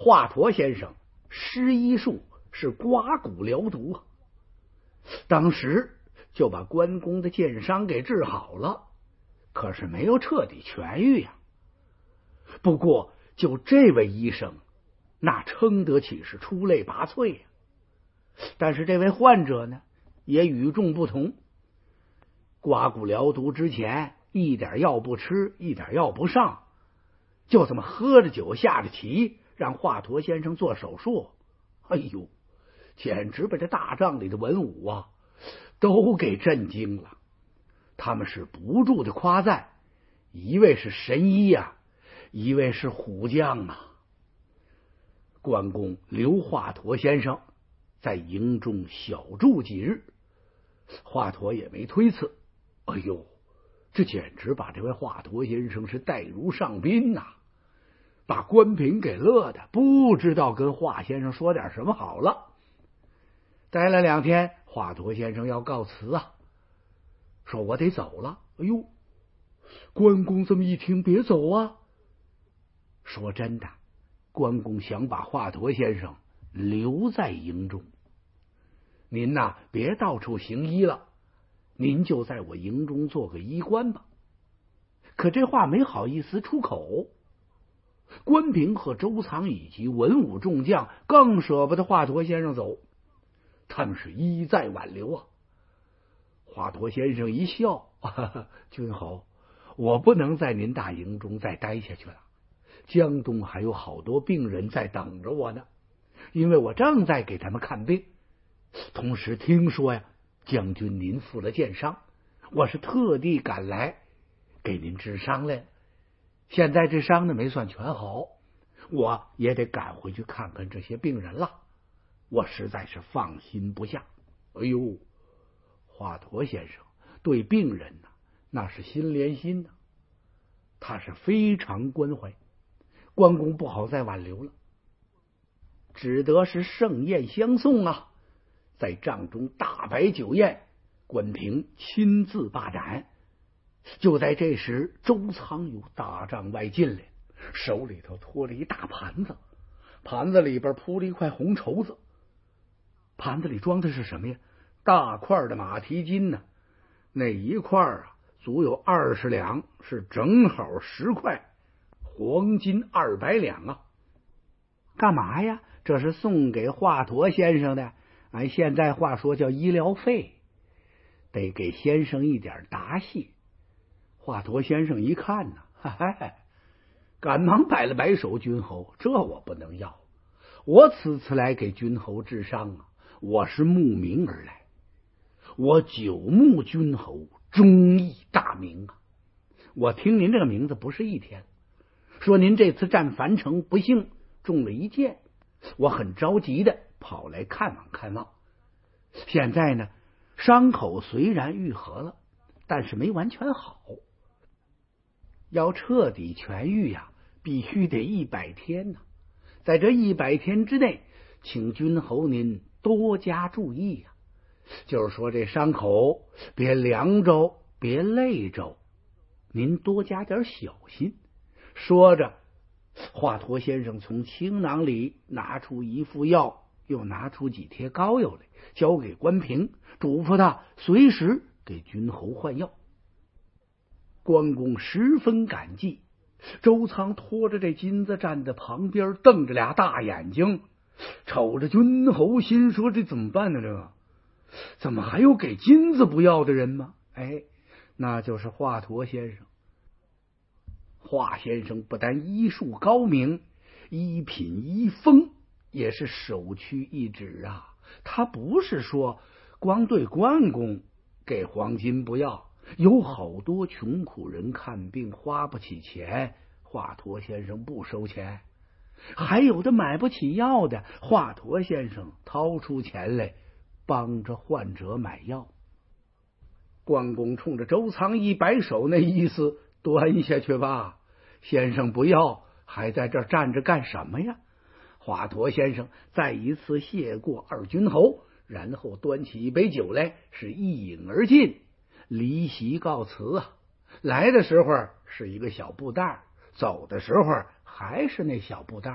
华佗先生施医术是刮骨疗毒啊，当时就把关公的箭伤给治好了，可是没有彻底痊愈呀。不过就这位医生，那称得起是出类拔萃呀。但是这位患者呢，也与众不同。刮骨疗毒之前，一点药不吃，一点药不上，就这么喝着酒下着棋，让华佗先生做手术。哎呦，简直把这大帐里的文武啊都给震惊了。他们是不住的夸赞，一位是神医呀，一位是虎将啊。关公留华佗先生在营中小住几日，华佗也没推辞。哎呦，这简直把这位华佗先生是待如上宾呐，把关平给乐的不知道跟华先生说点什么好了。待了2天，华佗先生要告辞啊，说我得走了。哎呦，关公这么一听，别走啊。说真的，关公想把华佗先生留在营中，您呐别到处行医了，您就在我营中做个医官吧。可这话没好意思出口。关平和周仓以及文武众将更舍不得华佗先生走，他们是一再挽留啊。华佗先生一笑，君侯，我不能在您大营中再待下去了，江东还有好多病人在等着我呢，因为我正在给他们看病。同时听说呀，将军您负了箭伤，我是特地赶来给您治伤来了。现在这伤呢没算全好，我也得赶回去看看这些病人了，我实在是放心不下。哎呦，华佗先生对病人呢，那是心连心呢，他是非常关怀。关公不好再挽留了，只得是盛宴相送啊。在帐中大摆酒宴，关平亲自把盏。就在这时，周仓由大帐外进来，手里头托着一大盘子，盘子里边铺了一块红绸子，盘子里装的是什么呀？大块的马蹄金呢，那一块啊足有20两，是正好10块，黄金200两啊。干嘛呀？这是送给华佗先生的，按现在话说叫医疗费，得给先生一点答谢。华佗先生一看呢，赶忙摆了摆手，君侯，这我不能要，我此次来给君侯治伤啊，我是慕名而来，我久慕君侯忠义大名啊。我听您这个名字不是一天，说您这次战樊城不幸中了一箭，我很着急的跑来看望看望。现在呢，伤口虽然愈合了，但是没完全好，要彻底痊愈呀，必须得100天呢。在这100天之内，请君侯您多加注意呀。就是说这伤口别凉着，别累着，您多加点小心。说着，华佗先生从青囊里拿出一副药，又拿出几贴膏药来，交给关平，嘱咐他随时给君侯换药。关公十分感激，周仓拖着这金子站在旁边，瞪着俩大眼睛瞅着君侯，心说这怎么办呢？这个怎么还有给金子不要的人吗？那就是华佗先生。华先生不但医术高明，医品医风也是首屈一指啊。他不是说光对关公给黄金不要，有好多穷苦人看病花不起钱，华佗先生不收钱，还有的买不起药的，华佗先生掏出钱来帮着患者买药。关公冲着周仓一摆手，那意思端下去吧，先生不要，还在这儿站着干什么呀？华佗先生再一次谢过二君侯，然后端起一杯酒来，是一饮而尽，离席告辞啊。来的时候是一个小布袋，走的时候还是那小布袋，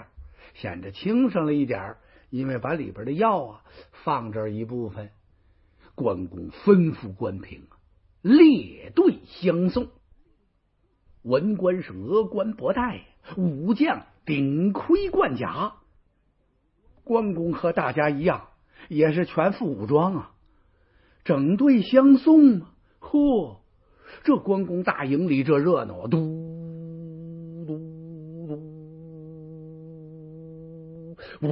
显得轻省了一点，因为把里边的药啊放这儿一部分。关公吩咐关平列队相送。文官是额冠博带，武将顶盔贯甲。关公和大家一样，也是全副武装啊，整队相送啊！嚯，这关公大营里这热闹啊，嘟嘟嘟，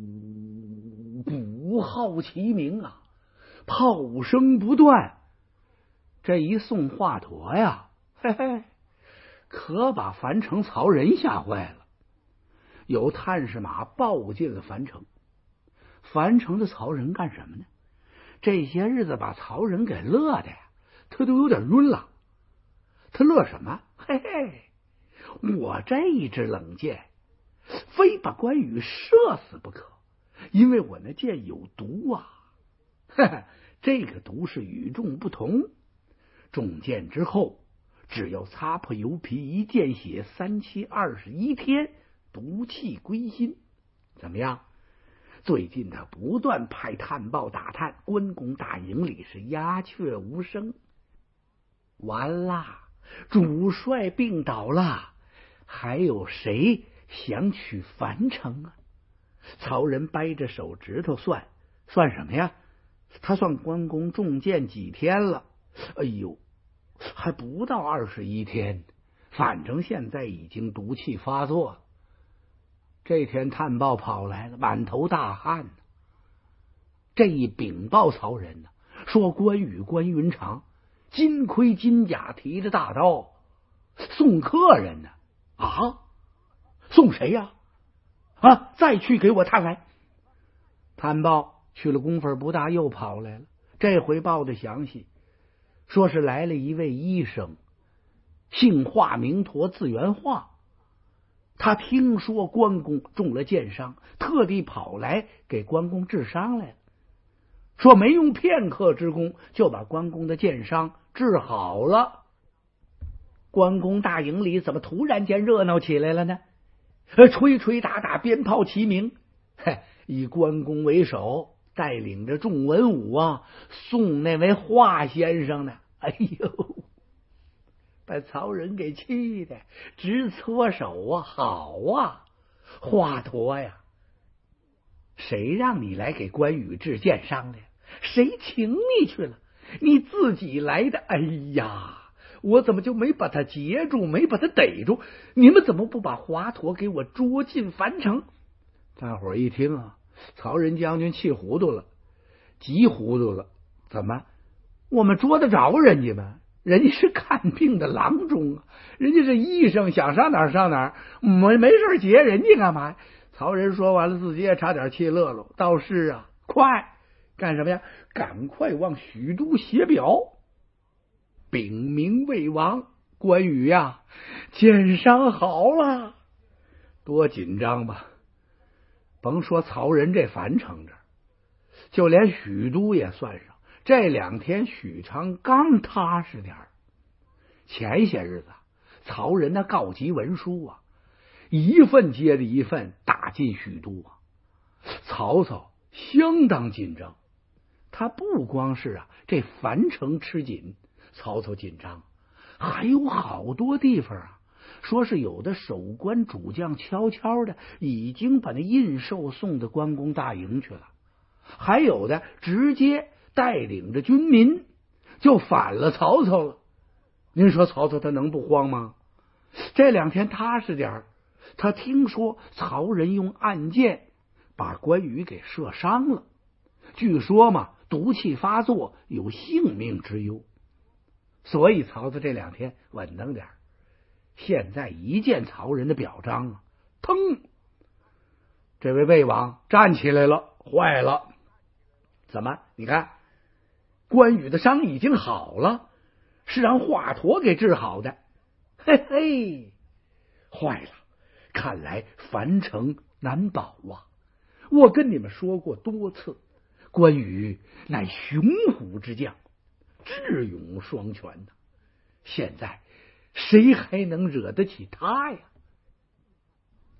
鼓号齐鸣啊，炮声不断。这一送华佗呀，嘿嘿，可把樊城曹仁吓坏了。有探视马报进了樊城。樊城的曹仁干什么呢？这些日子把曹仁给乐的呀，他都有点晕了。他乐什么？嘿嘿，我这一支冷箭非把关羽射死不可，因为我那箭有毒啊！嘿嘿，这个毒是与众不同，中箭之后只要擦破油皮，一见血，3期21天，毒气归心。怎么样？最近他不断派探报打探，关公大营里是鸦雀无声。完啦，主帅病倒了，还有谁想取樊城啊？曹仁掰着手指头算什么呀？他算关公中箭几天了？哎呦，还不到21天，反正现在已经毒气发作了。这天探报跑来了，满头大汗呢。这一禀报曹仁呢，说关羽关云长金盔金甲，提着大刀送客人呢。啊，送谁呀？啊，再去给我探来。探报去了功夫不大，又跑来了。这回报的详细，说是来了一位医生，姓华名佗，字元化。他听说关公中了箭伤，特地跑来给关公治伤来了。说没用片刻之功，就把关公的箭伤治好了。关公大营里怎么突然间热闹起来了呢？吹吹打打，鞭炮齐鸣。以关公为首，带领着众文武啊，送那位华先生呢。哎呦，把曹仁给气的直搓手啊！好啊，华佗呀，谁让你来给关羽治箭伤的？谁请你去了？你自己来的。哎呀，我怎么就没把他截住，没把他逮住？你们怎么不把华佗给我捉进樊城？大伙儿一听啊，曹仁将军气糊涂了，急糊涂了。怎么？我们捉得着人家吗？人家是看病的郎中啊，人家是医生，想上哪儿上哪儿，没事劫人家干嘛？曹仁说完了，自己也差点气乐了。道士啊，快干什么呀？赶快往许都写表，禀明魏王，关羽呀，箭伤好了。多紧张吧！甭说曹仁这樊城这儿，就连许都也算上。这2天许昌刚踏实点儿。前些日子曹仁的告急文书啊，一份接着一份打进许都啊。曹操相当紧张，他不光是这樊城吃紧，曹操紧张，还有好多地方啊，说是有的守关主将悄悄的已经把那印绶送到关公大营去了，还有的直接带领着军民就反了曹操了。您说曹操他能不慌吗？这2天踏实点，他听说曹仁用暗箭把关羽给射伤了，据说嘛，毒气发作，有性命之忧。所以曹操这2天稳当点。现在一见曹仁的表彰啊，腾，这位魏王站起来了，坏了！怎么？你看关羽的伤已经好了，是让华佗给治好的。嘿嘿，坏了！看来樊城难保啊！我跟你们说过多次，关羽乃雄虎之将，智勇双全的，现在谁还能惹得起他呀？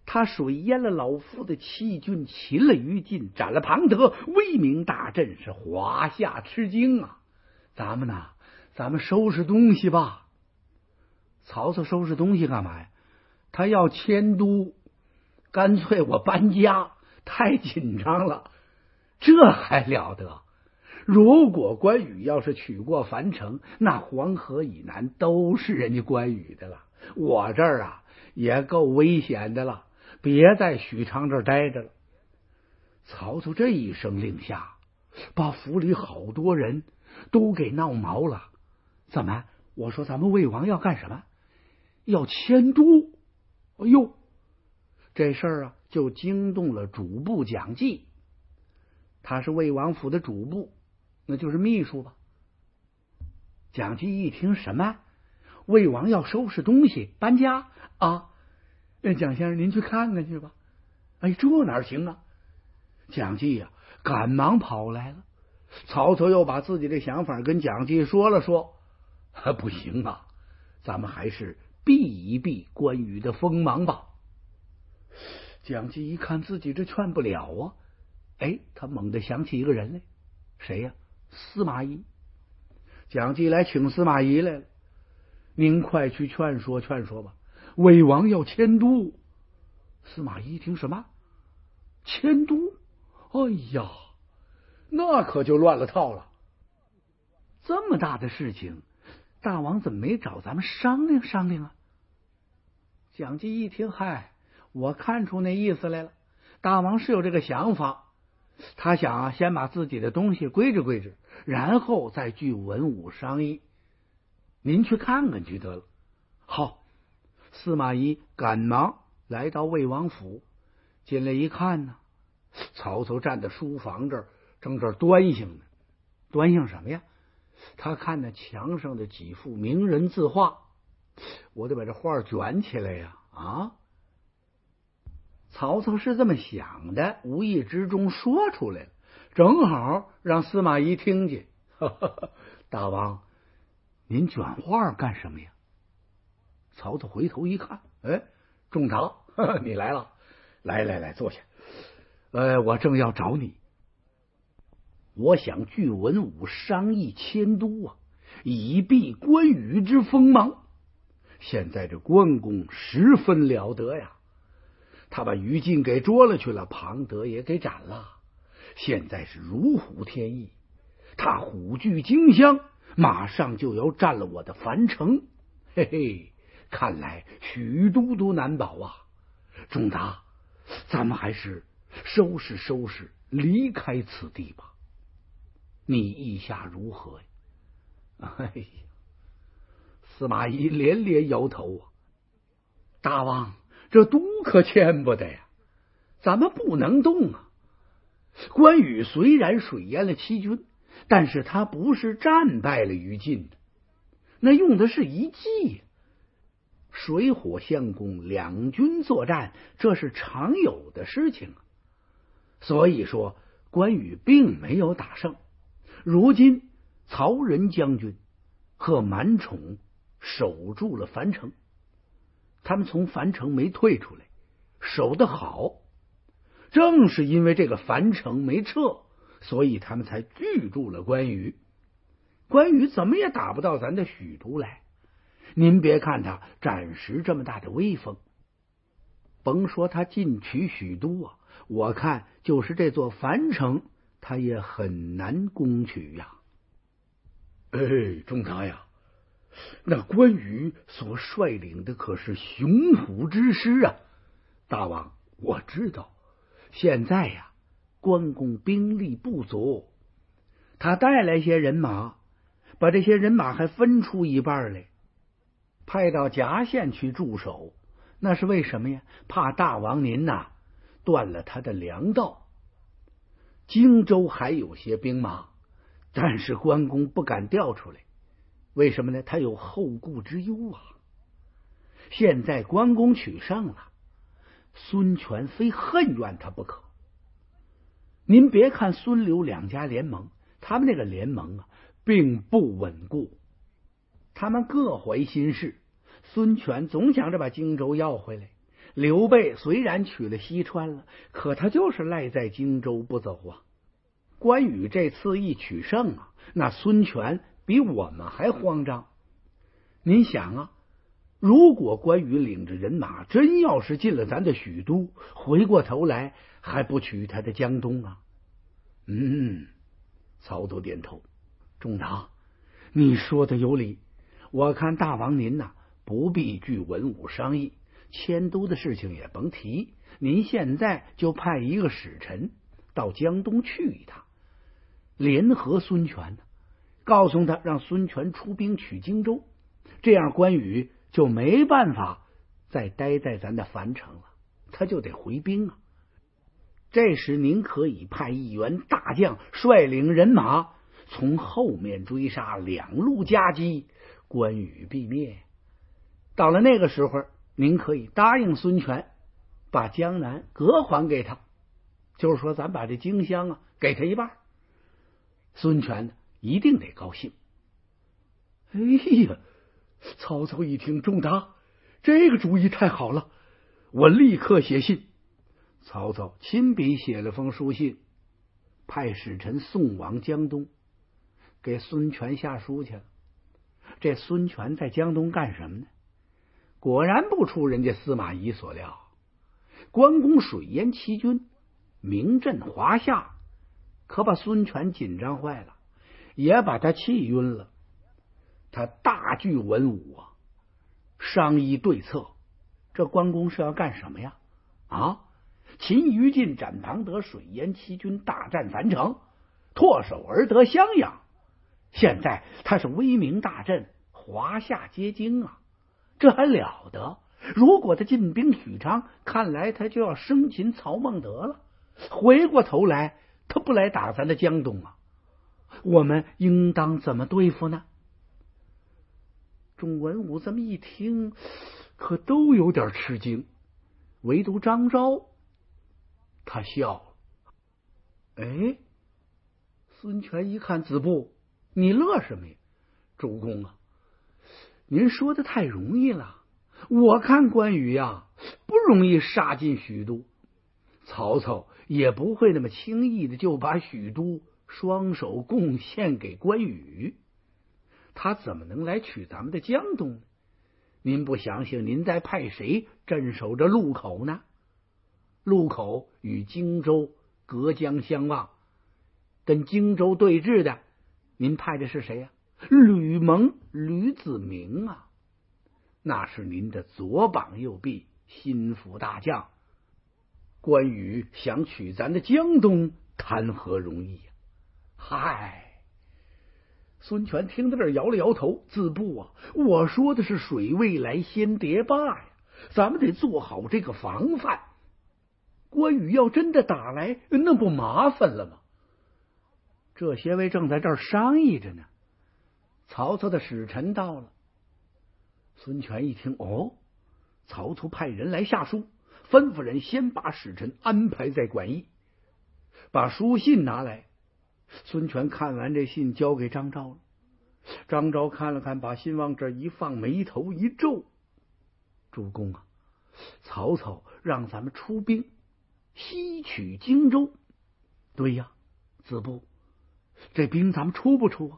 他水淹了老夫的七军，擒了于禁，斩了庞德，威名大振，是华夏吃惊啊！咱们收拾东西吧。曹操收拾东西干嘛呀？他要迁都，干脆我搬家，太紧张了。这还了得！如果关羽要是取过樊城，那黄河以南都是人家关羽的了。我这儿也够危险的了，别在许昌这儿待着了。曹操这一声令下，把府里好多人都给闹毛了。怎么？我说咱们魏王要干什么？要迁都。哎呦，这事儿就惊动了主簿蒋济，他是魏王府的主簿，那就是秘书吧。蒋济一听什么？魏王要收拾东西搬家啊？蒋先生您去看看去吧。哎，这哪行啊？蒋济赶忙跑来了。曹操又把自己的想法跟蒋济说了说，不行啊，咱们还是避一避关羽的锋芒吧。蒋济一看自己这劝不了啊，他猛地想起一个人来。谁呀？司马懿。蒋济来请司马懿来了，您快去劝说劝说吧，魏王要迁都。司马懿听什么？迁都？哎呀，那可就乱了套了。这么大的事情，大王怎么没找咱们商量商量啊？蒋济一听，嗨，我看出那意思来了，大王是有这个想法，他想先把自己的东西归置归置，然后再聚文武商议。您去看看去得了。好，司马懿赶忙来到魏王府，进来一看呢，曹操站在书房这儿，正这端详呢。端详什么呀？他看那墙上的几幅名人字画，我得把这画卷起来呀！曹操是这么想的，无意之中说出来了，正好让司马懿听见。大王，您卷画干什么呀？曹操回头一看，仲达，你来了，来，坐下。我正要找你，我想聚文武商议迁都以避关羽之锋芒。现在这关公十分了得呀，他把于禁给捉了去了，庞德也给斩了，现在是如虎添翼，他虎踞荆襄，马上就要占了我的樊城。嘿嘿，看来许都督难保啊！仲达，咱们还是收拾收拾，离开此地吧。你意下如何呀？哎呀，司马懿连连摇头大王，这都可千不得呀，咱们不能动啊。关羽虽然水淹了七军，但是他不是战败了于禁的，那用的是一计。水火相攻，两军作战，这是常有的事情所以说关羽并没有打胜。如今曹仁将军和满宠守住了樊城，他们从樊城没退出来，守得好。正是因为这个樊城没撤，所以他们才拒住了关羽。关羽怎么也打不到咱的许都来。您别看他暂时这么大的威风，甭说他进取许都我看就是这座樊城，他也很难攻取呀。仲达呀，那关羽所率领的可是雄虎之师啊！大王，我知道，现在关公兵力不足，他带来些人马，把这些人马还分出一半来，派到夹县去驻守，那是为什么呀？怕大王您断了他的粮道。荆州还有些兵马，但是关公不敢调出来，为什么呢？他有后顾之忧现在关公取胜了，孙权非恨怨他不可。您别看孙刘两家联盟，他们那个联盟并不稳固，他们各怀心事。孙权总想着把荆州要回来， 刘备虽然取了西川了，可他就是赖在荆州不走啊。关羽这次一取胜啊，那孙权比我们还慌张。您想啊，如果关羽领着人马真要是进了咱的许都，回过头来还不取他的江东啊？曹操点头，仲达，你说的有理。我看大王您呐，不必据文武商议，迁都的事情也甭提。您现在就派一个使臣到江东去一趟，联合孙权，告诉他让孙权出兵取荆州，这样关羽就没办法再待在咱的樊城了，他就得回兵啊。这时您可以派一员大将率领人马从后面追杀，两路夹击，关羽必灭。到了那个时候，您可以答应孙权把江南割还给他，就是说咱把这荆襄啊给他一半。孙权呢一定得高兴。哎呀，曹操一听，仲达，这个主意太好了，我立刻写信。曹操亲笔写了封书信，派使臣送往江东，给孙权下书去了。这孙权在江东干什么呢？果然不出人家司马懿所料，关公水淹七军，名震华夏，可把孙权紧张坏了，也把他气晕了。他大聚文武啊，商议对策。这关公是要干什么呀？擒于禁，斩庞德，水淹七军，大战樊城，唾手而得襄阳。现在他是威名大振，华夏皆惊啊！这还了得？如果他进兵许昌，看来他就要生擒曹孟德了。回过头来，他不来打咱的江东啊！我们应当怎么对付呢？众文武这么一听，可都有点吃惊，唯独张昭他笑了。哎，孙权一看子布，你乐什么呀？主公啊，您说的太容易了。我看关羽呀，不容易杀进许都，曹操也不会那么轻易的就把许都双手贡献给关羽，他怎么能来取咱们的江东呢？您不想想，您再派谁镇守着路口呢？路口与荆州隔江相望，跟荆州对峙的，您派的是谁呀？吕蒙、吕子明啊，那是您的左膀右臂，心腹大将。关羽想取咱的江东，谈何容易呀？嗨，孙权听到这儿摇了摇头，自不啊，我说的是水未来先谍罢呀，咱们得做好这个防范。关羽要真的打来，那不麻烦了吗？这些位正在这儿商议着呢，曹操的使臣到了。孙权一听，曹操派人来下书，吩咐人先把使臣安排在馆驿，把书信拿来。孙权看完这信，交给张昭了。张昭看了看，把信往这一放，眉头一皱：主公啊，曹操让咱们出兵西取荆州。对呀，子布，这兵咱们出不出啊？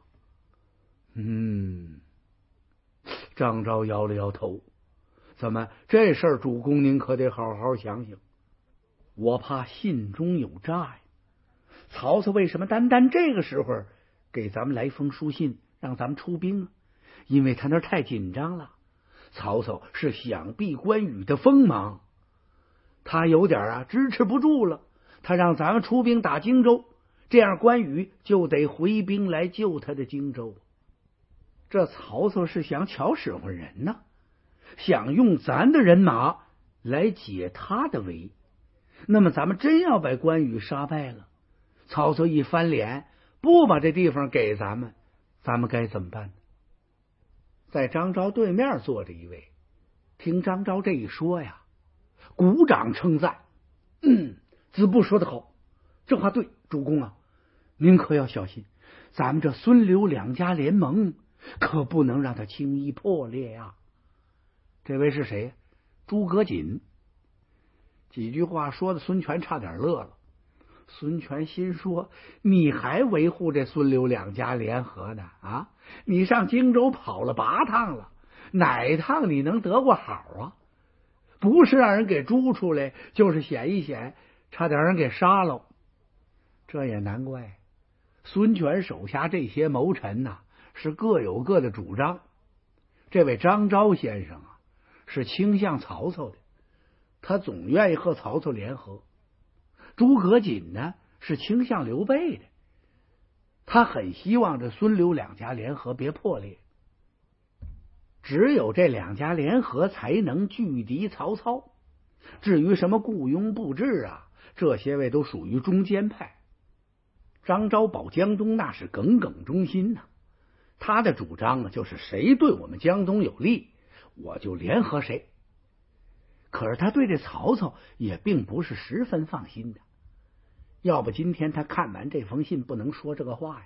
张昭摇了摇头，怎么这事儿，主公您可得好好想想。我怕信中有诈呀。曹操为什么单这个时候给咱们来封书信，让咱们出兵啊？因为他那太紧张了。曹操是想避关羽的锋芒，他有点支持不住了，他让咱们出兵打荆州，这样关羽就得回兵来救他的荆州。这曹操是想巧使唤人呢，想用咱的人马来解他的围。那么咱们真要把关羽杀败了，曹操一翻脸，不把这地方给咱们该怎么办呢？在张昭对面坐着一位，听张昭这一说呀，鼓掌称赞：子布说得好，这话对，主公啊，您可要小心，咱们这孙刘两家联盟可不能让他轻易破裂呀。这位是谁？诸葛瑾， 几句话说的孙权差点乐了。孙权心说：你还维护这孙刘两家联合呢？啊，你上荆州跑了8趟了，哪趟你能得过好啊？不是让人给逐出来，就是显一显，差点人给杀了。这也难怪，孙权手下这些谋臣呐，是各有各的主张。这位张昭先生啊，是倾向曹操的，他总愿意和曹操联合。诸葛瑾呢，是倾向刘备的，他很希望这孙刘两家联合别破裂。只有这两家联合才能拒敌曹操。至于什么雇佣布置啊，这些位都属于中间派。张昭保江东那是耿耿忠心呐，他的主张就是谁对我们江东有利，我就联合谁。可是他对这曹操也并不是十分放心的，要不今天他看完这封信不能说这个话呀。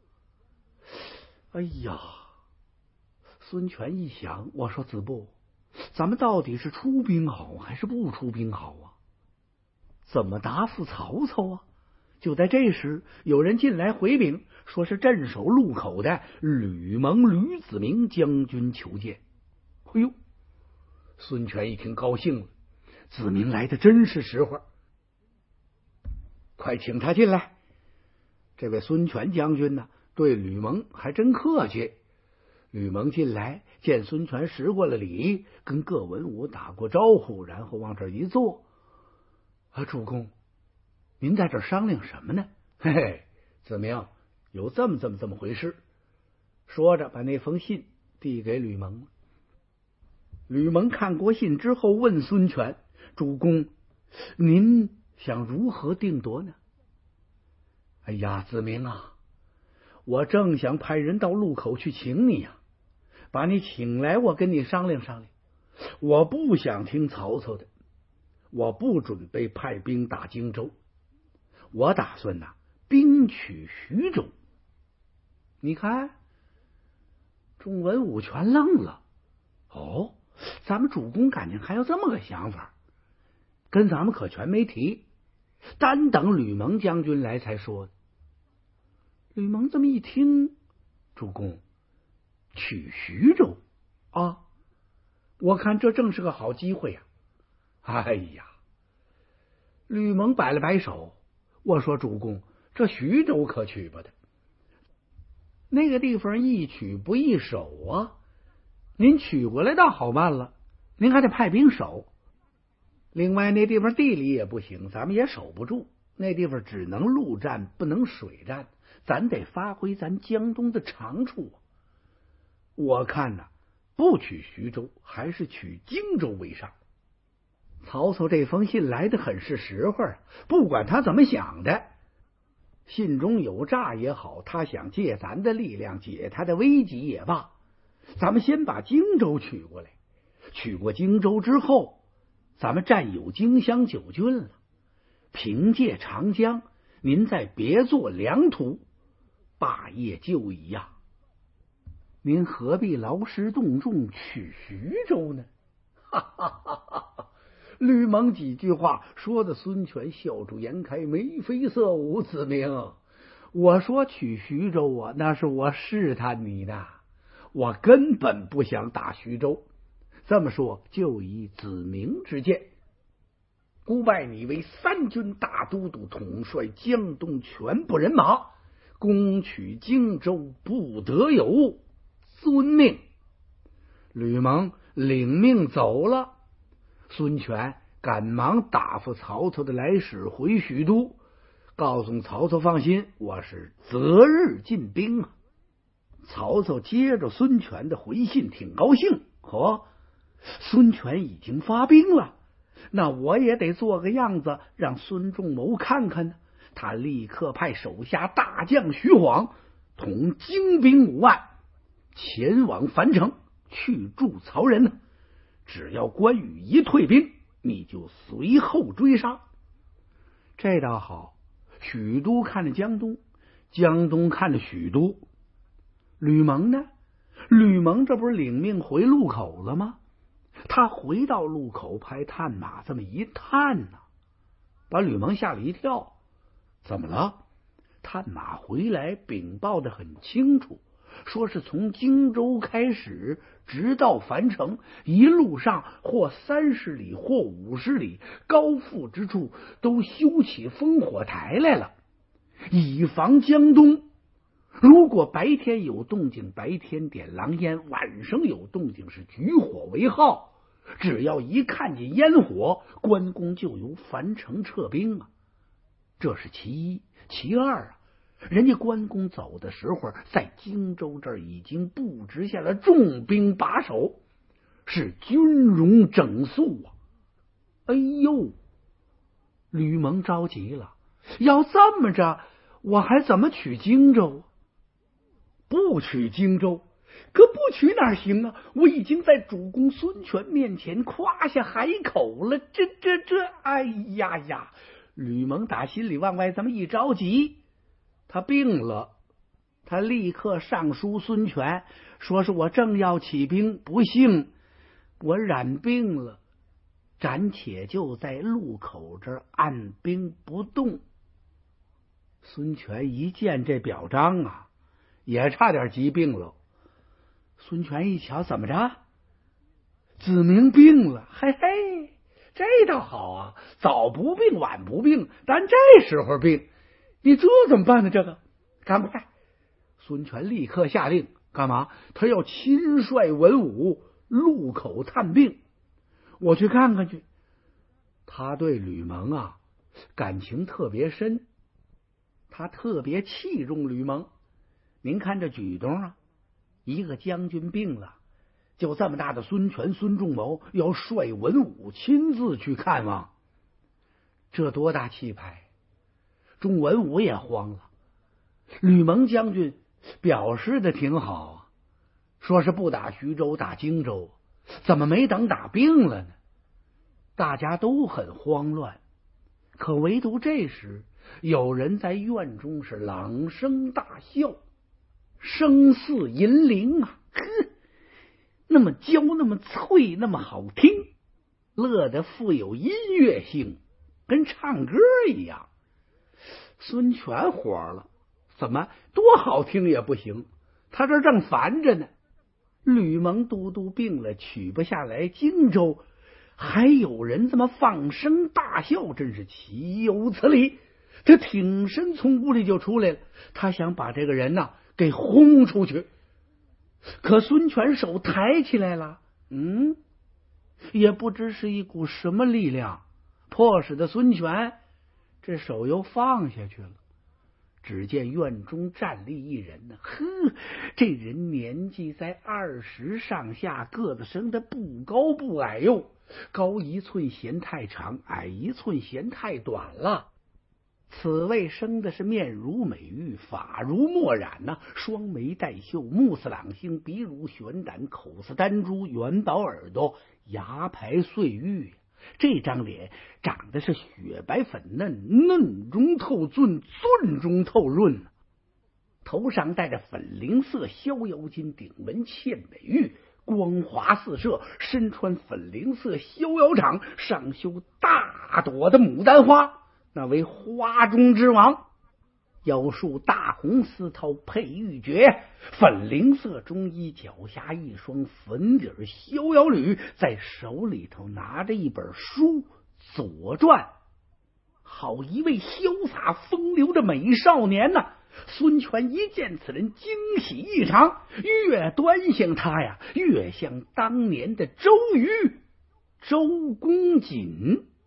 哎呀，孙权一想，我说子布，咱们到底是出兵好还是不出兵好啊？怎么答复曹操啊？就在这时，有人进来回禀，说是镇守路口的吕蒙吕子明将军求见。哎呦，孙权一听高兴了，子明来的真是时候，快请他进来。这位孙权将军呢，对吕蒙还真客气。吕蒙进来见孙权施过了礼，跟各文武打过招呼，然后往这一坐。主公，您在这商量什么呢？嘿嘿，子明，有这么回事。说着把那封信递给吕蒙。吕蒙看过信之后问孙权：主公，您想如何定夺呢？哎呀，子明啊，我正想派人到路口去请你呀，把你请来，我跟你商量商量。我不想听曹操的，我不准备派兵打荆州，我打算兵取徐州。你看，众文武全愣了。哦，咱们主公感情还有这么个想法，跟咱们可全没提，单等吕蒙将军来才说的。吕蒙这么一听，主公，取徐州啊，我看这正是个好机会呀。哎呀，吕蒙摆了摆手，我说主公，这徐州可取不得，那个地方易取不易守啊。您取过来倒好办了，您还得派兵守。另外那地方地理也不行，咱们也守不住，那地方只能陆战不能水战，咱得发挥咱江东的长处。我看不取徐州，还是取荆州为上。曹操这封信来得很是实惠，不管他怎么想的，信中有诈也好，他想借咱的力量解他的危急也罢，咱们先把荆州取过来，取过荆州之后，咱们占有荆襄9郡了，凭借长江，您再别做良土，霸业就一样。您何必劳师动众取徐州呢？哈哈哈哈！吕蒙几句话说的孙权笑逐颜开，眉飞色舞。子明，我说取徐州啊，那是我试探你的，我根本不想打徐州。这么说，就以子明之见，孤拜你为3军大都督，统帅江东全部人马，攻取荆州，不得有误。遵命。吕蒙领命走了。孙权赶忙答复曹操的来使回许都，告诉曹操放心，我是择日进兵啊。曹操接着孙权的回信挺高兴，孙权已经发兵了，那我也得做个样子让孙仲谋看看呢。他立刻派手下大将徐晃统精兵5万前往樊城去助曹仁呢。只要关羽一退兵，你就随后追杀。这倒好，许都看着江东，江东看着许都。吕蒙呢？吕蒙这不是领命回路口了吗？ 他回到路口，派探马这么一探呢，把吕蒙吓了一跳。怎么了？探马回来禀报的很清楚，说是从荆州开始，直到樊城，一路上或30里或50里，高阜之处都修起烽火台来了，以防江东。如果白天有动静，白天点狼烟，晚上有动静是举火为号。只要一看见烟火，关公就由樊城撤兵啊。这是其一。其二啊，人家关公走的时候，在荆州这儿已经布置下了重兵把守，是军容整肃啊。哎呦，吕蒙着急了，要这么着，我还怎么取荆州？不取荆州，可不取哪行啊？我已经在主公孙权面前夸下海口了，这，哎呀呀！吕蒙打心里往外这么一着急，他病了，他立刻上书孙权，说是我正要起兵，不幸我染病了，暂且就在路口这儿按兵不动。孙权一见这表彰啊，也差点急病了。孙权一瞧，怎么着？子明病了，嘿嘿，这倒好啊，早不病晚不病，但这时候病，你这怎么办呢？这个赶快！孙权立刻下令，干嘛？他要亲率文武路口探病。我去看看去。他对吕蒙啊感情特别深，他特别器重吕蒙。您看这举动啊，一个将军病了，就这么大的孙权、孙仲谋要率文武亲自去看望，这多大气派！众文武也慌了。吕蒙将军表示的挺好啊，说是不打徐州，打荆州，怎么没等打病了呢？大家都很慌乱，可唯独这时有人在院中是朗声大笑，声似银铃啊，那么娇，那么脆，那么好听，乐得富有音乐性，跟唱歌一样。孙权火了，怎么多好听也不行，他这正烦着呢。吕蒙都督病了，取不下来荆州，还有人这么放声大笑，真是岂有此理！他挺身从屋里就出来了，他想把这个人呐给轰出去。可孙权手抬起来了，也不知是一股什么力量，迫使的孙权这手又放下去了。只见院中站立一人呢，这人年纪在20上下，个子生得不高不矮哟，高1寸嫌太长，矮1寸嫌太短了。此位生的是面如美玉，发如墨染呐，双眉带秀，目似朗星，鼻如悬胆，口似丹珠，元宝耳朵，牙排碎玉。这张脸长得是雪白粉嫩，嫩中透俊，俊中透润，头上戴着粉菱色逍遥巾，顶纹嵌美玉，光华四射，身穿粉菱色逍遥裳，上绣大朵的牡丹花，那为花中之王。腰束大红丝绦配玉珏，粉菱色中衣，脚下一双粉底逍遥履，在手里头拿着一本书《左传》，好一位潇洒风流的美少年呐！孙权一见此人，惊喜异常，越端详他呀，越像当年的周瑜、周公瑾。